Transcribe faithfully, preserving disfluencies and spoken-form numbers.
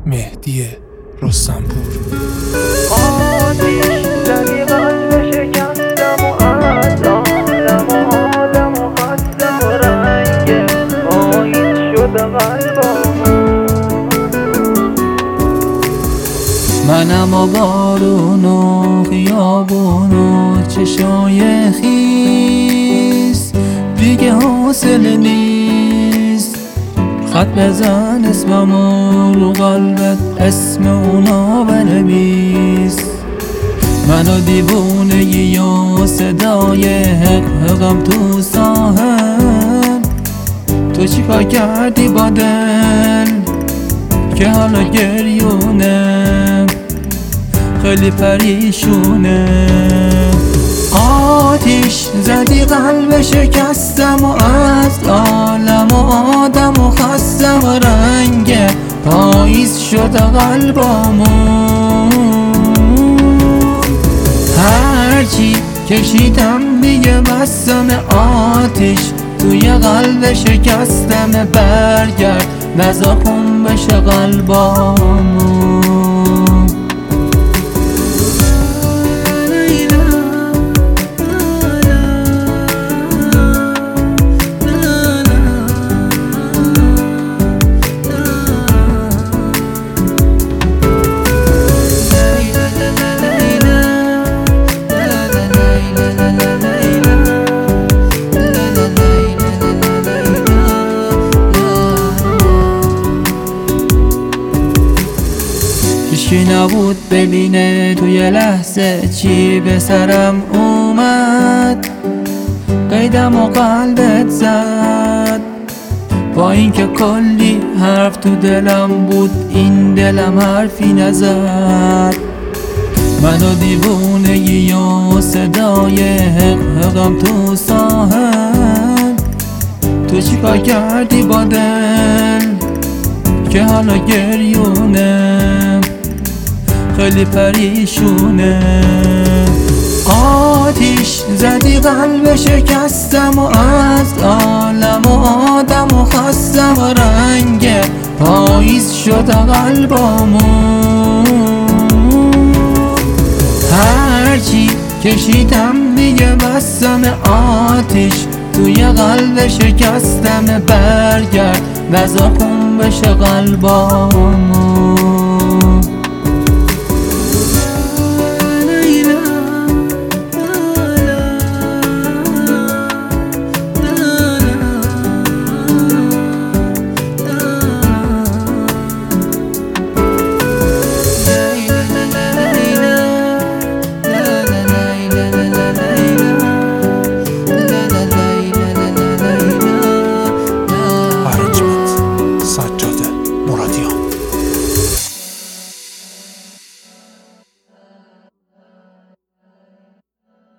مهدی رستمپور. آتیش زدی قلب شکستم و از عالم و آدم و خستم و رنگ پایین شده قلبم. منم و بارون و خیابون و چشای خیس، دیگه حوصله نیست خط بزن اسممو رو قلبت، اسم اونا بنویس. منو دیوونه یا صدای حق حقم تو ساحل، تو چیکار کردی با دل که حالا گریونه خیلی پریشونه؟ آتیش زدی قلب شکستم و از عالم و آدم و خستم و رنگ پاییز شده قلبامون. هرچی کشیدم دیگه بستم آتیش توی قلب شکستم، برگرد نزا خون بشه قلبامون. هیچکی نبود ببینه توی لحظه چی به سرم اومد، قیدم و قلبت زد با اینکه کلی حرف تو دلم بود، این دلم حرفی نزد. منو دیوونه یا صدای حق حقم تو ساحل، تو چیکار کردی با دل که حالا گریونه خیلی پریشونه؟ آتیش زدی قلب شکستم و از عالم و آدم و خستم و رنگ پاییز شده قلبامون. هرچی کشیدم دیگه بستم آتیش توی قلب شکستم، برگرد نزا خون بشه قلبام.